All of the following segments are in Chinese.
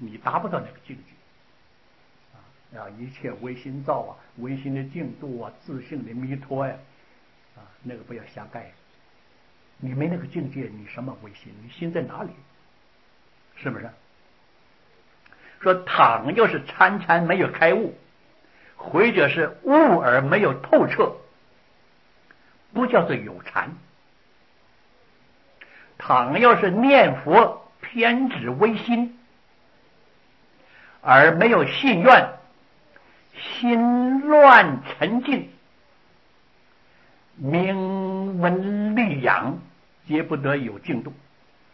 你达不到那个境界一切唯心造啊，唯心的净度啊，自性的弥陀呀那个不要瞎盖。你没那个境界，你什么唯心？你心在哪里？是不是？说倘要是参没有开悟，或者是悟而没有透彻，不叫做有禅。倘要是念佛偏执唯心，而没有信愿，心乱沉静，名闻利养，皆不得有净度。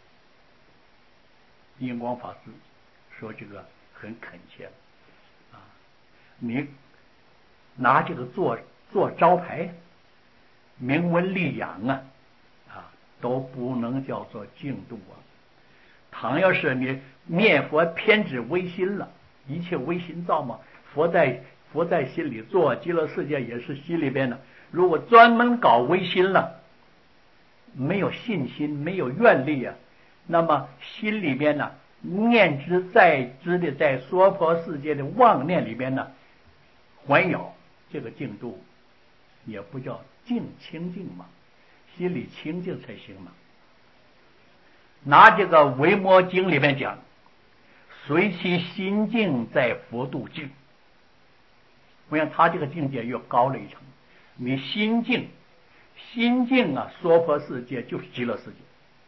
印光法师说这个很恳切你拿这个做招牌，名闻利养都不能叫做净度倘要是你念佛偏执唯心了，一切唯心造嘛，佛在心里做，极乐世界也是心里边的。如果专门搞唯心了，没有信心，没有愿力那么心里边呢，念之在之的在娑婆世界的妄念里边呢，环绕这个净度，也不叫清净嘛，心里清净才行嘛。拿这个维摩经里面讲，随其心境在佛度境。我想他这个境界又高了一层。你心境娑婆世界就是极乐世界。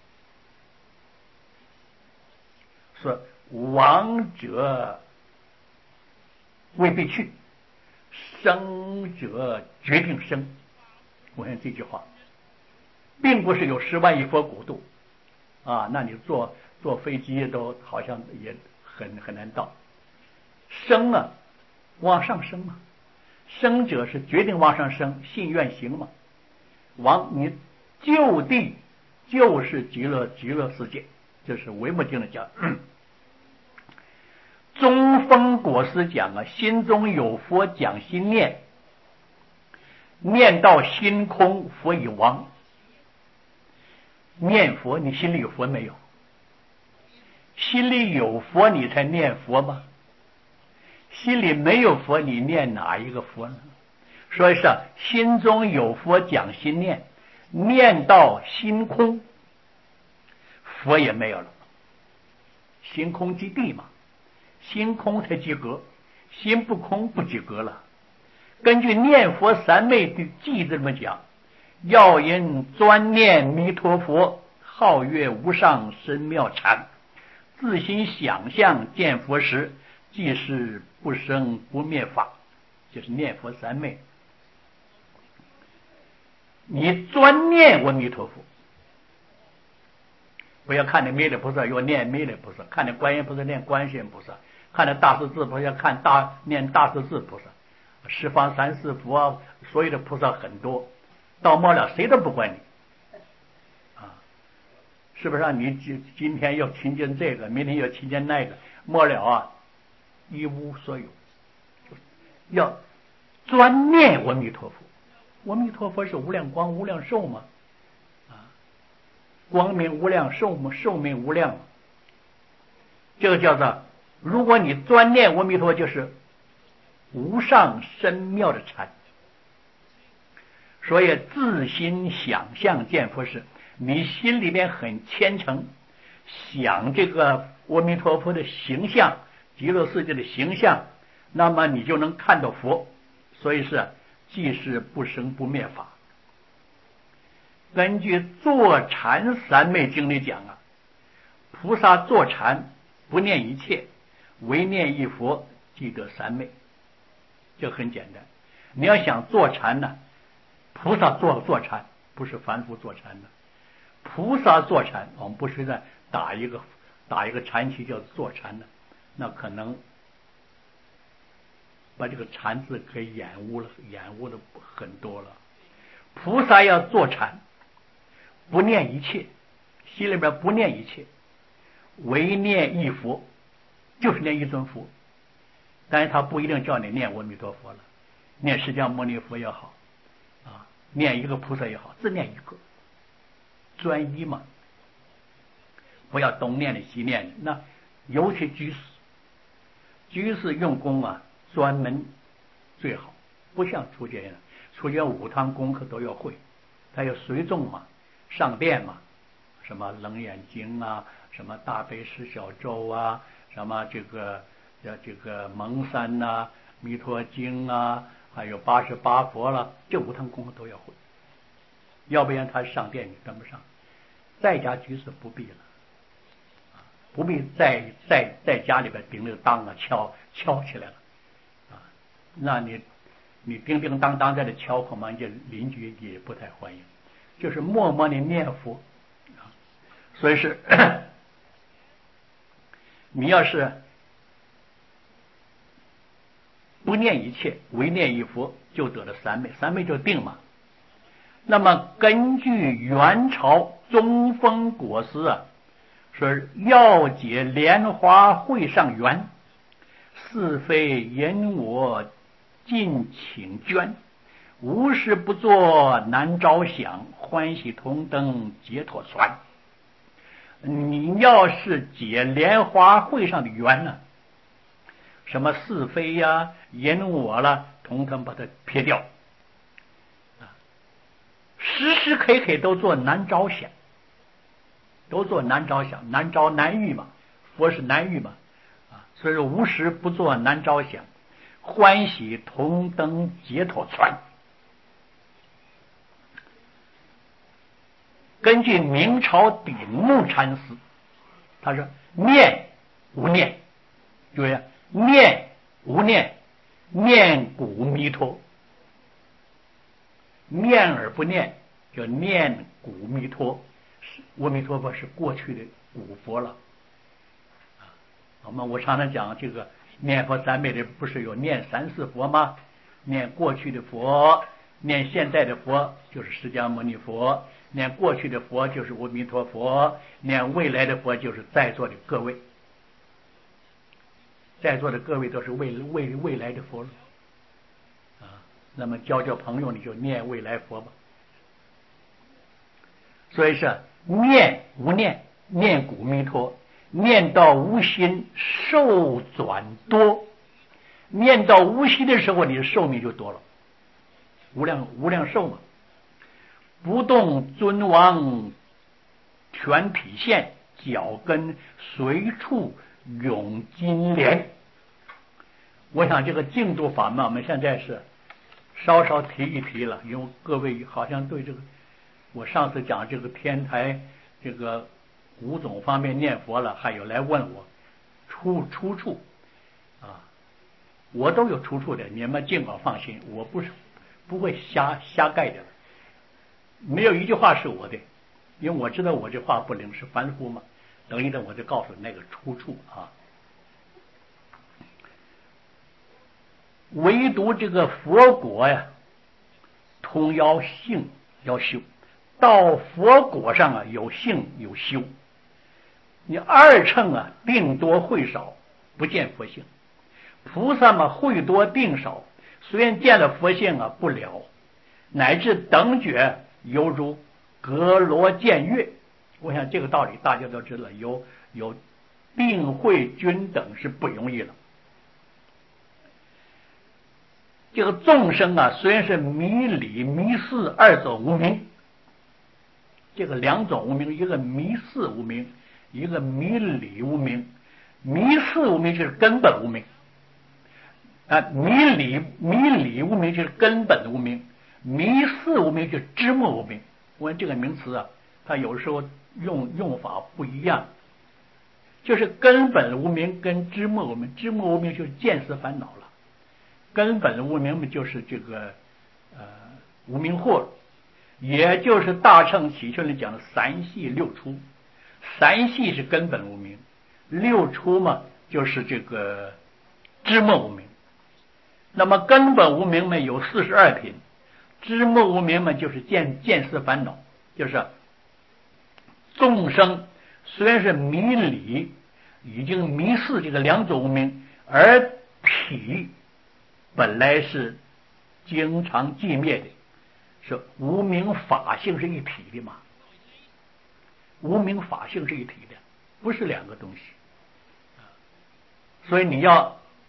说亡者未必去，生者决定生。我想这句话并不是有10万亿佛国度那你坐飞机都好像也很难到。生往上升嘛，生者是决定往上升，信愿行嘛。你就地就是极乐世界，这是维摩经的讲。中峰果师讲心中有佛讲心念，念到心空，佛已亡。念佛，你心里有佛没有？心里有佛你才念佛吗？心里没有佛，你念哪一个佛呢？所以是心中有佛讲心念，念到心空，佛也没有了。心空即地嘛，心空才及格，心不空不及格了。根据念佛三昧的记这么讲，要因专念弥陀佛，皓月无上深妙禅，自心想象见佛时，即是不生不灭法，就是念佛三昧。你专念阿弥陀佛，不要看那弥勒菩萨要念弥勒菩萨，看那观音菩萨念观世音菩萨，看那大势至菩萨看念大势至菩萨，十方三世佛所有的菩萨很多，到末了谁都不管你是不是你今天要亲近这个，明天要亲近那个，末了一无所有。要专念阿弥陀佛，阿弥陀佛是无量光无量寿嘛光明无量，寿命无量，这个叫做，如果你专念阿弥陀，就是无上深妙的禅。所以自心想象见佛时，你心里面很虔诚，想这个阿弥陀佛的形象，极乐世界的形象，那么你就能看到佛。所以是即是不生不灭法。根据坐禅三昧经里讲菩萨坐禅不念一切，唯念一佛，即得三昧。这很简单。你要想坐禅呢，菩萨坐禅不是凡夫坐禅的。菩萨坐禅，我们不是在打一个禅期叫坐禅的，那可能把这个禅字给掩污的很多了。菩萨要坐禅，不念一切，心里边不念一切，唯念一佛，就是念一尊佛。但是他不一定叫你念阿弥陀佛了，念释迦牟尼佛也好念一个菩萨也好，只念一个，专一嘛，不要东念的西念的。那尤其居士用功啊，专门最好，不像出家人，出家5堂功课都要会，他要随众嘛，上殿嘛，什么楞严经啊，什么大悲十小咒啊，什么这个蒙山呐、弥陀经啊，还有88佛了，这5堂功课都要会，要不然他上殿你跟不上。在家居士不必了，不必在家里边顶着当啊敲起来了啊，那你叮叮当当在这敲，恐怕这邻居也不太欢迎。就是默默的念佛啊，所以是你要是不念一切，唯念一佛，就得了三昧，三昧就定嘛。那么根据元朝中峰果师啊，说要解莲花会上缘，是非因我尽请捐，无事不作难招想，欢喜同登解脱船。你要是解莲花会上的缘呢，什么是非呀、因我了，统统把它撇掉，时时刻刻都做难招想，都做难招想，难招难遇嘛，佛是难遇嘛，所以说无时不做难招想，欢喜同登解脱船。根据明朝顶目禅师，他说念无念，就是念无念，念古弥陀，念而不念叫念古弥陀。阿弥陀佛是过去的古佛了。我常常讲这个念佛三昧里不是有念三世佛吗？念过去的佛，念现在的佛就是释迦牟尼佛，念过去的佛就是阿弥陀佛，念未来的佛就是在座的各位，在座的各位都是未来的佛了啊。那么交朋友你就念未来佛吧。所以是念无念，念古弥陀，念到无心寿转多，念到无心的时候，你的寿命就多了，无量寿嘛。不动尊王全体现，脚跟随处永金莲。我想这个净土法门我们现在是稍稍提一提了，因为各位好像对这个我上次讲这个天台这个古总方面念佛了，还有来问我出处啊，我都有出处的，你们尽管放心，我不会瞎盖的，没有一句话是我的，因为我知道我这话不灵，是凡夫嘛。等一等，我就告诉你那个出处啊。唯独这个佛果呀，同要性要修。到佛果上啊，有性有修，你二乘啊，定多会少，不见佛性；菩萨嘛，会多定少，虽然见了佛性啊，不了，乃至等觉犹如隔罗见月。我想这个道理大家都知道，有定慧均等是不容易了。这个众生啊，虽然是迷理迷事二种无明。这个两种无明，一个迷事无明，一个迷理无明。迷事无明就是根本无明迷理无明就是根本无明，迷事无明就是知末无明。我这个名词啊，它有时候用法不一样，就是根本无明跟知末无明，知末无明就是见识烦恼了，根本无明就是这个无明惑，也就是大乘起信里讲的三系六出。三系是根本无明，六出嘛就是这个知末无明。那么根本无明嘛有42品，知末无明嘛就是见识烦恼，就是众生虽然是迷理，已经迷失这个两种无明，而体本来是经常寂灭的，是无明法性是一体的嘛？无明法性是一体的，不是两个东西。所以你要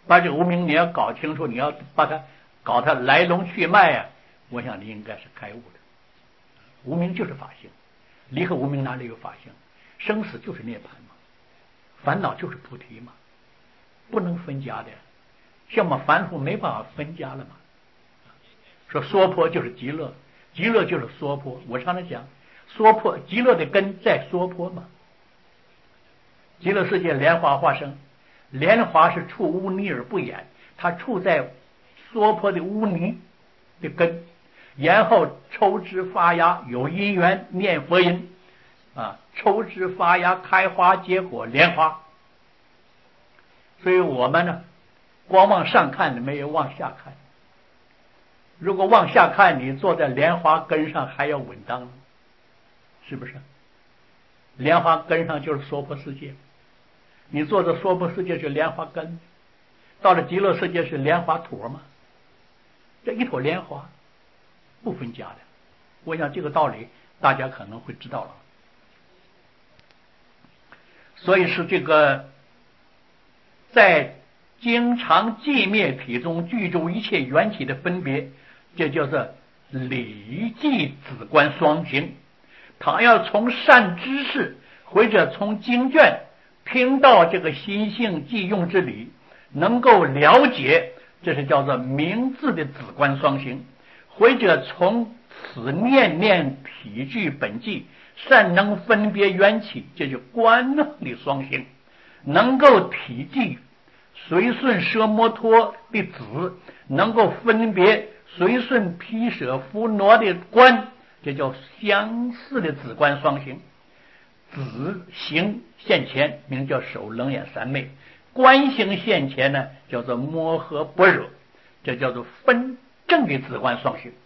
把这个无明你要搞清楚，你要把它搞它来龙去脉啊，我想你应该是开悟的。无明就是法性，离开无明哪里有法性？生死就是涅槃嘛，烦恼就是菩提嘛，不能分家的。像我们凡夫没办法分家了嘛。说娑婆就是极乐，极乐就是娑婆。我常常讲，娑婆极乐的根在娑婆嘛。极乐世界莲花化生，莲花是触污泥而不染，它处在娑婆的污泥的根，然后抽枝发芽，有因缘念佛音啊，抽枝发芽开花结果莲花。所以我们呢，光往上看没有往下看。如果往下看，你坐在莲花根上还要稳当，是不是？莲花根上就是娑婆世界，你坐在娑婆世界是莲花根，到了极乐世界是莲花坨嘛，这一坨莲花不分家的。我想这个道理大家可能会知道了。所以是这个在经常寂灭体中具足一切缘起的分别，这叫做理记子观双行。倘要从善知识或者从经卷听到这个心性即用之理，能够了解，这是叫做明智的子观双行。或者从此念念体具本际，善能分别缘起，这就观的双行，能够体具随顺奢摩托的子，能够分别随顺毗舍夫罗的观，这叫相似的子观双行。子行现前名叫手冷眼三昧，观行现前呢叫做摩诃般若，这叫做分正的子观双行。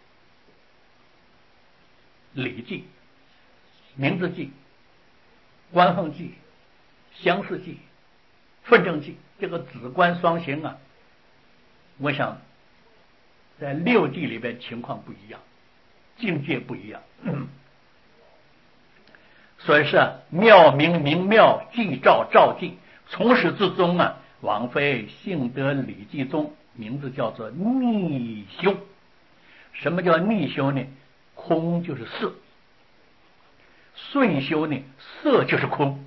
理记、名字记、观行记、相似记、分正记，这个子观双行啊，我想在六记里边情况不一样，境界不一样。所以是妙明明妙，寂照照寂，从始至终啊，枉非性德理记中，名字叫做逆修。什么叫逆修呢？空就是色，顺修呢，色就是空。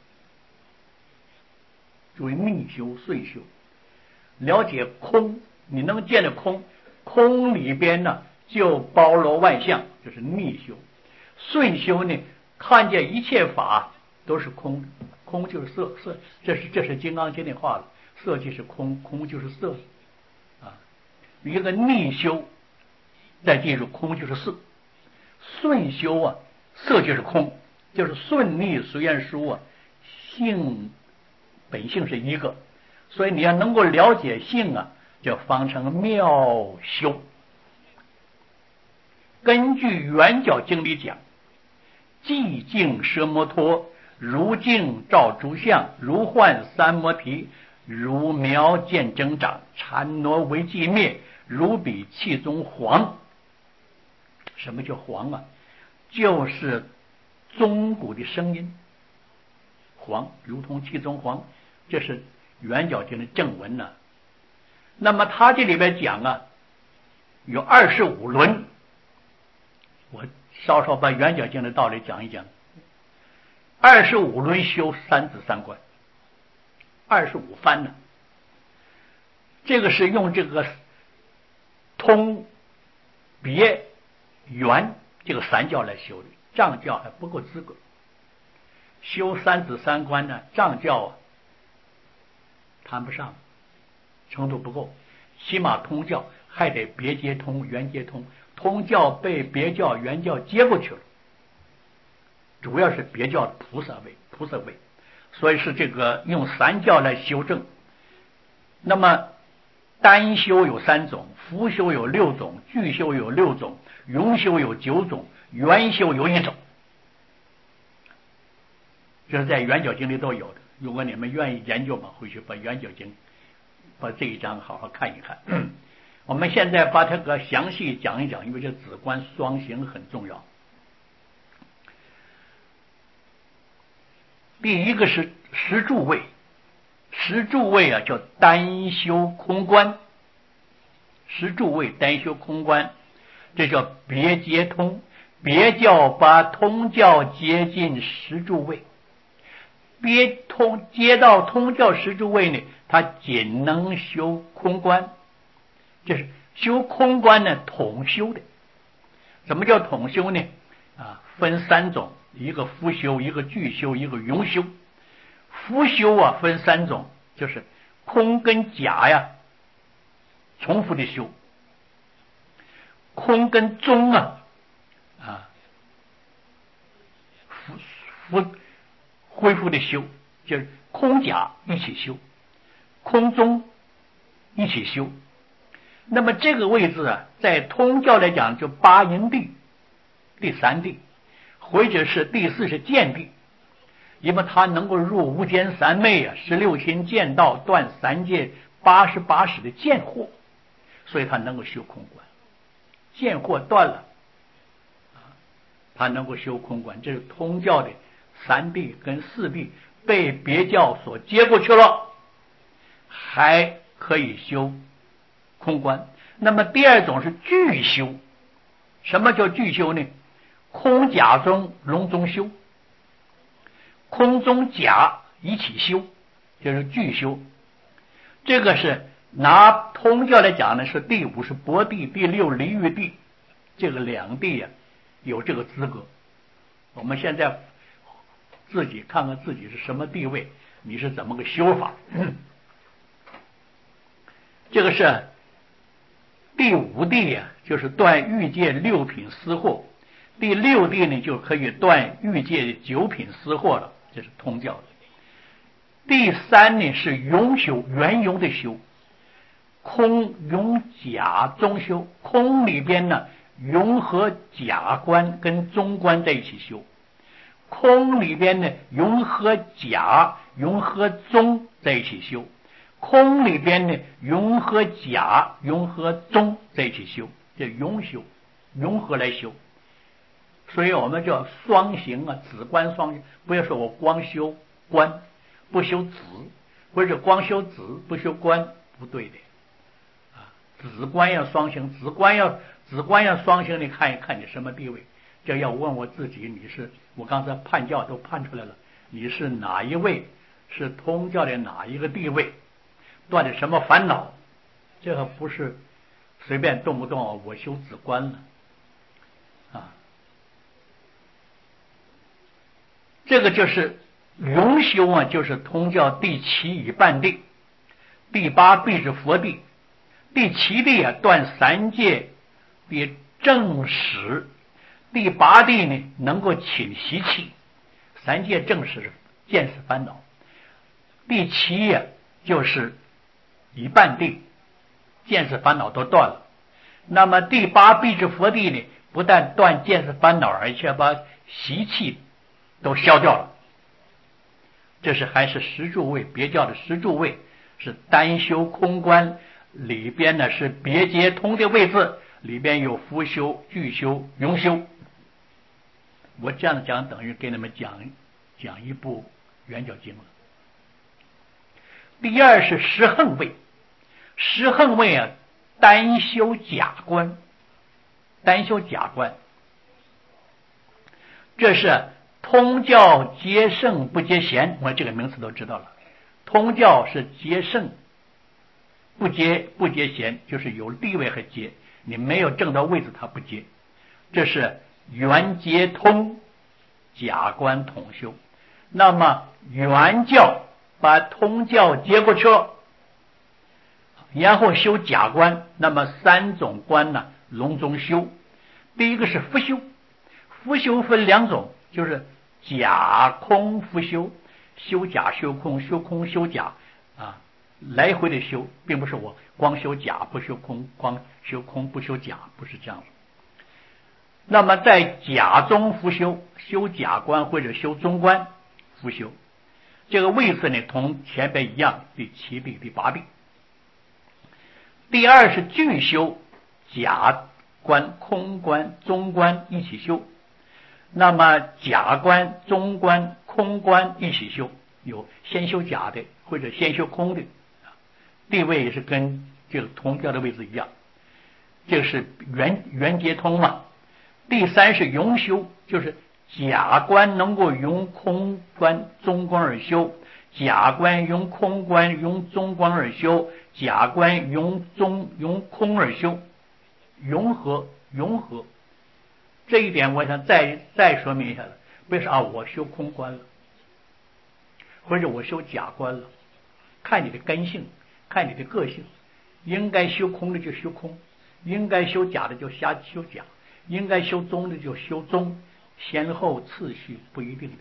注意逆修顺修，了解空，你能见得空，空里边呢就包罗万象，就是逆修。顺修呢，看见一切法都是空，空就是色，色这是金刚经的话了，色即是空，空就是色啊。一个逆修，再记住空就是色，顺修啊，色就是空，就是顺逆随缘殊啊，性本性是一个，所以你要能够了解性啊，就方成妙修。根据圆角经里讲，寂静奢摩托，如镜照诸相，如幻三摩提，如苗见增长，禅挪为寂灭，如彼气中黄。什么叫黄啊？就是钟鼓的声音，黄如同气中黄，这是圆角经的正文呢。那么他这里边讲啊，有25轮，我稍稍把圆角经的道理讲一讲。25轮修三子三观，25番呢，这个是用这个通别圆这个三教来修的，藏教还不够资格。修三子三观呢，藏教啊谈不上，程度不够，起码通教还得别接通圆接通，通教被别教圆教接过去了，主要是别教的菩萨位，所以是这个用三教来修正。那么单修有3种，辅修有6种，具修有6种，永修有9种，圆修有1种，这是在圆角经里都有的。如果你们愿意研究嘛，回去把圆角经把这一章好好看一看。我们现在把这个详细讲一讲，因为这子观双行很重要。第一个是十住位， 十住位啊叫单修空观，十住位单修空观，这叫别接通，别教把通教接进十住位，接到通教十住位呢，他仅能修空观，这是修空观呢统修的。什么叫统修呢？分三种，一个复修，一个具修，一个庸修。复修啊分三种，就是空跟假呀重复的修，空跟中恢复的修，就是空假一起修，空中一起修。那么这个位置啊，在通教来讲就八因地第三地，或者是第四是见地，因为它能够入无间三昧啊，16心见道，断三界88识的见惑，所以它能够修空观。见惑断了，它能够修空观。这是通教的三地跟四地被别教所接过去了，还可以修空观。那么第二种是具修。什么叫具修呢？空假中笼中修，空中假一起修，就是具修。这个是拿通教来讲呢，是第5是薄地，第6离欲地，这个两地啊有这个资格。我们现在自己看看自己是什么地位，你是怎么个修法。这个是第5地啊，就是断欲界6品私货，第6地呢就可以断欲界的9品私货了，这是通教的。第3呢是庸修，圆融的修，空庸假中修，空里边呢融合假观跟中观在一起修，空里边呢融合假融合中在一起修，空里边呢融合假融合中在一起修，这融修，融合来修。所以我们叫双行啊，子观双行。不要说我光修观不修子，或者光修子不修观，不对的子观要双行，子观要双行，你看一看你什么地位。这要问我自己，你是我刚才判教都判出来了，你是哪一位？是通教的哪一个地位？断的什么烦恼？这个不是随便动不动我修子观了这个就是融修啊，就是通教第7以半地，第8必是佛地，第7地啊断三界的正实，第8地呢能够请习气，三界正实见识烦恼，第7就是一半地，见识烦恼都断了。那么第8必是佛地呢，不但断见识烦恼，而且把习气都消掉了。这是还是十住位，别教的十住位是单修空观，里边呢是别接通的位置，里边有复修、具修、庸修。我这样讲等于给你们讲一部圆教经了。第2是十横位，十横位啊单修假观，单修假观，这是通教接圣不接贤，我这个名词都知道了。通教是接圣不接贤，就是有地位和接，你没有证到位置他不接。这是圆接通，假观统修。那么圆教把通教接过去了，然后修假观，那么3种观呢笼中修。第一个是复修，复修分2种，就是假空复修，修假修空，修空修假来回的修，并不是我光修假不修空，光修空不修假，不是这样的。那么在假中复修，修假观或者修中观复修，这个位置呢同前边一样，第7地第8地。第2是具修，假观空观中观一起修，那么假观中观空观一起修， 有先修甲的或者先修空的，地位也是跟这个同调的位置一样。这个是元节通嘛。第三是永修，就是甲官能够用空官、中官而修，甲官用空官、用中官而修，甲官用空而修，融合。这一点我想再说明一下了。为啥我修空官了，或者我修甲官了？看你的根性，看你的个性，应该修空的就修空，应该修甲的就瞎修甲，应该修中的就修中，先后次序不一定的，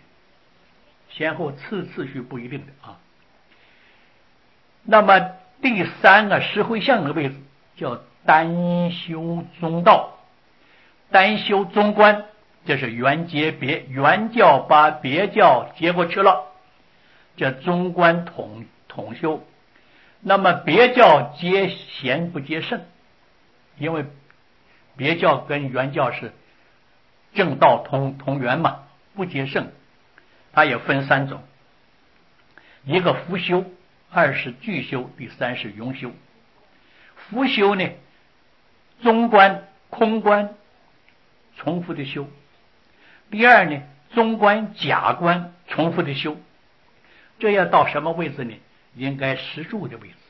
次序不一定的啊。那么第三个实会相的位置叫单修中道，单修中观，这是原结别，原教把别教接过去了，这中观统修。那么别教接贤不接圣，因为别教跟原教是正道同源嘛，不接圣。它也分三种，一个伏修，二是具修，第三是永修。伏修呢，中观空观重复的修，第二呢，中观假观重复的修。这要到什么位置呢？应该实住的位置，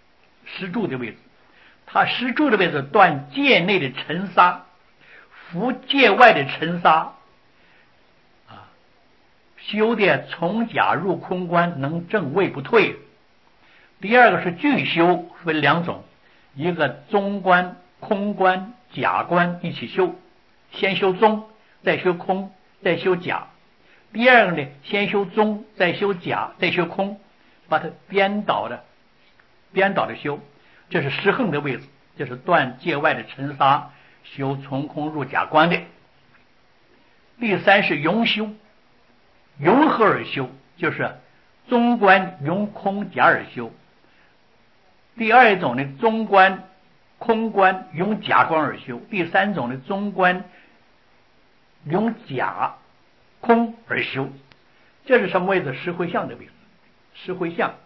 它实住的位置断界内的尘沙，伏界外的尘沙啊，修的从假入空观，能正位不退。第二个是具修，分两种，一个中观空观假观一起修，先修中，再修空，再修假。第二个呢，先修中，再修假，再修空，把它颠倒的修，这是实横的位置，这是断界外的尘沙，修从空入假观的。第三是永修，永合而修，就是中观永空假而修。第二种呢，中观空观永假观而修。第三种呢，中观永假空而修。这是什么位置？实会相的位置。实会相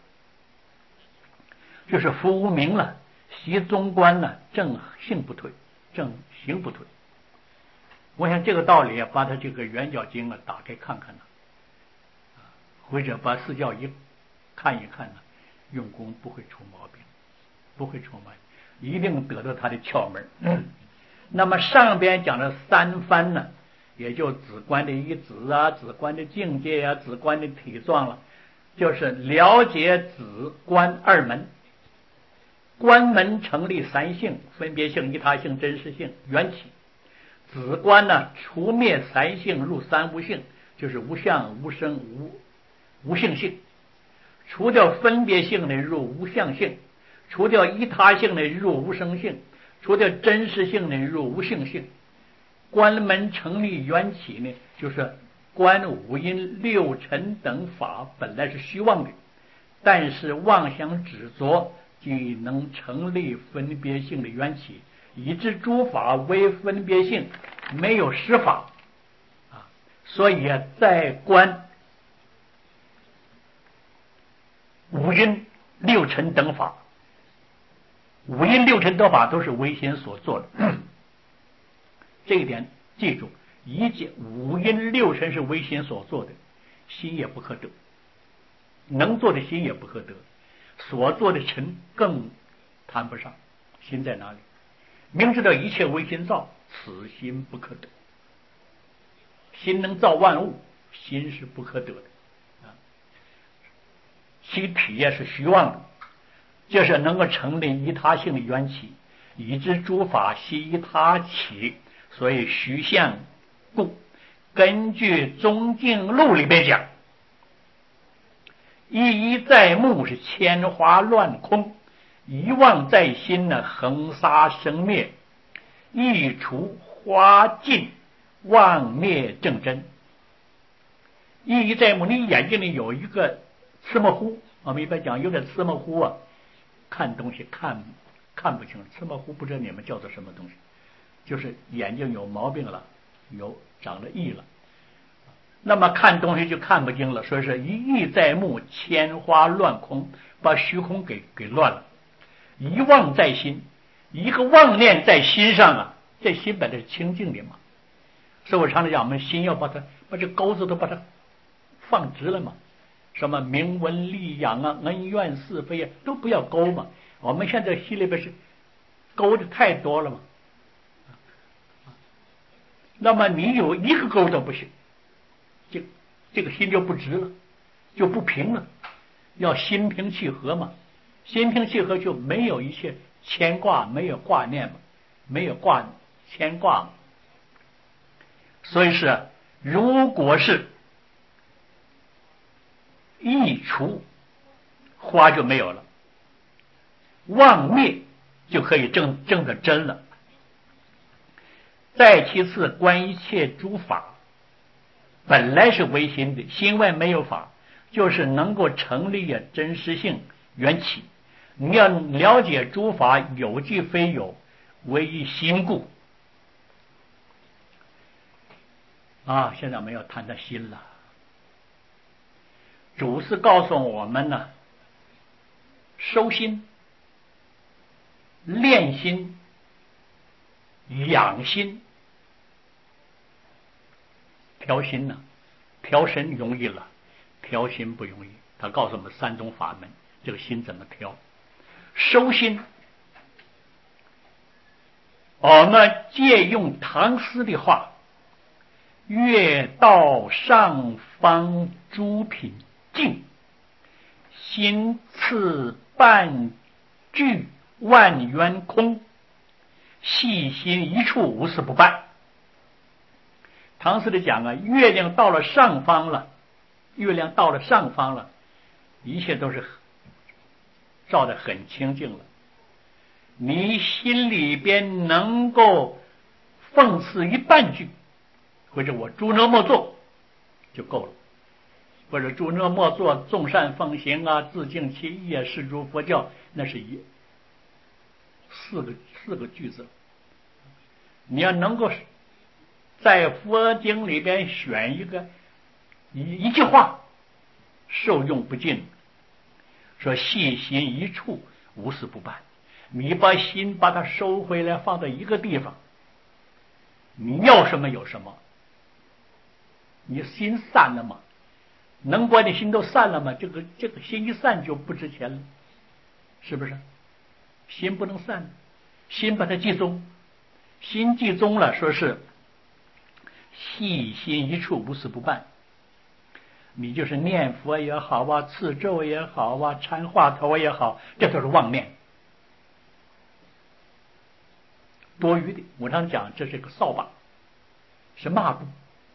就是伏无明了，习中观了，正性不退，正行不退。我想这个道理把他这个圆教经打开看看呢，或者把四教一看一看呢，用功不会出毛病，一定得到他的窍门。那么上边讲的三番呢，也就止观的一止啊，止观的境界啊，止观的体状了，就是了解止观二门。观门成立三性，分别性、依他性、真实性、缘起。止观呢，除灭三性入三无性，就是无相、无生、无性性。除掉分别性的入无相性，除掉依他性的入无生性，除掉真实性的入无性性。观门成立缘起呢，就是观五阴六尘等法本来是虚妄的，但是妄想执着即能成立分别性的缘起，以致诸法为分别性，没有实法啊。所以在观五阴六尘等法，五阴六尘等法都是唯心所做的，这一点记住，一切五阴六尘是唯心所做的，心也不可得，能做的心也不可得，所做的尘更谈不上。心在哪里？明知道一切唯心造，此心不可得。心能造万物，心是不可得的啊。其体也是虚妄的，这是能够成立依他性的缘起，以致诸法悉依他起，所以虚相故。根据中径录里边讲，一一在目是千花乱空，一妄在心呢，恒沙生灭，一除花尽，妄灭正真。一一在目，你眼睛里有一个刺模糊，我们一般讲有点刺模糊啊，看东西看不清，刺模糊不知道你们叫做什么东西，就是眼睛有毛病了，有长了翳了。 那么看东西就看不清了，所以是一意在目，千花乱空，把虚空给乱了。一妄在心，一个妄念在心上啊，这心本来是清净的嘛。所以我常常讲，我们心要把这钩子都把它放直了嘛。什么名闻利养啊、恩怨是非啊，都不要勾嘛。我们现在心里边是勾的太多了嘛。那么你有一个勾都不行，这个心就不直了，就不平了。要心平气和嘛，心平气和就没有一切牵挂，没有挂念嘛，没有牵挂嘛。所以是，如果是一除，花就没有了，妄灭就可以证得真了。再其次，观一切诸法本来是唯心的，心外没有法，就是能够成立真实性缘起。你要了解诸法有即非有，唯一心故啊。现在我们要谈谈心了。主是告诉我们呢，收心、练心、养心。调心呢，调身容易了，调心不容易。他告诉我们三种法门，这个心怎么调。收心，我们借用唐诗的话，月到上方诸品净，心次半句万缘空，细心一处无事不办。唐诗里讲啊，月亮到了上方了，月亮到了上方了，一切都是照得很清净了。你心里边能够奉持一半句，或者我诸恶莫作就够了，或者诸恶莫作，众善奉行啊，自净其意啊，是诸佛教，那是四个句子。你要能够在佛经里边选一句话，受用不尽，说细心一处，无事不办。你把心把它收回来，放在一个地方，你要什么有什么。你心散了吗？能把你心都散了吗？这个心一散就不值钱了，是不是？心不能散，心把它集中，心集中了，说是细心一处，无事不办。你就是念佛也好啊，持咒也好啊，禅话头也好，这都是妄念，多余的。我常讲，这是个扫把，是抹布。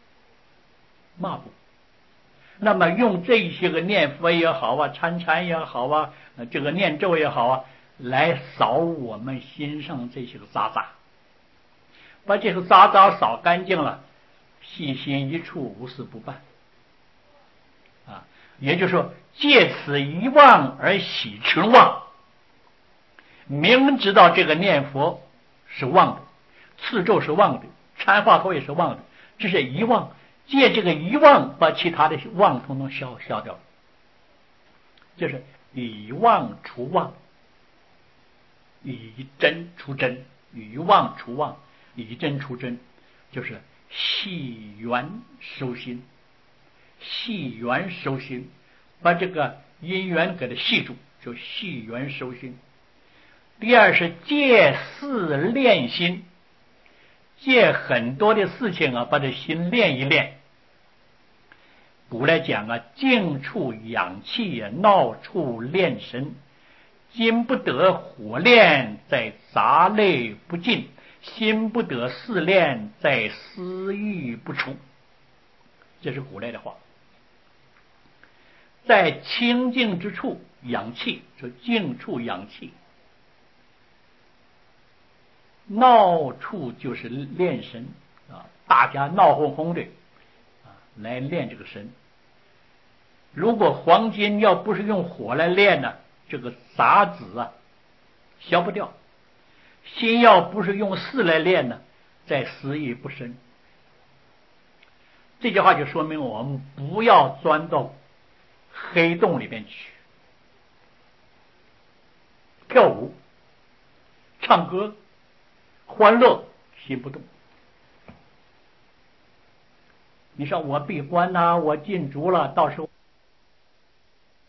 那么用这些个念佛也好啊，禅也好啊，这个念咒也好啊，来扫我们心上这些个渣渣，把这个渣渣扫干净了，细心一处，无事不办啊。也就是说，借此一妄而喜存妄，明知道这个念佛是妄的，持咒是妄的，禅话头也是妄的，这是一妄。借这个一妄，把其他的妄统统消掉，就是以妄除妄，以真除真，以妄除妄，以真除真，就是细缘收心，把这个因缘给它系住，就细缘收心。第二是借事练心，借很多的事情啊，把这心练一练。古来讲啊，静处养气，闹处炼神。心不得火炼，在杂类不进；心不得事炼，在私欲不除。这是古来的话。在清净之处养气，说静处养气。闹处就是练神啊，大家闹哄哄的来练这个神。如果黄金要不是用火来炼呢，这个杂质啊消不掉；心要不是用事来炼呢，在思意不深。 这句话就说明我们不要钻到黑洞里边去，跳舞、唱歌、欢乐，心不动。你说我闭关呐，我禁足了，到时候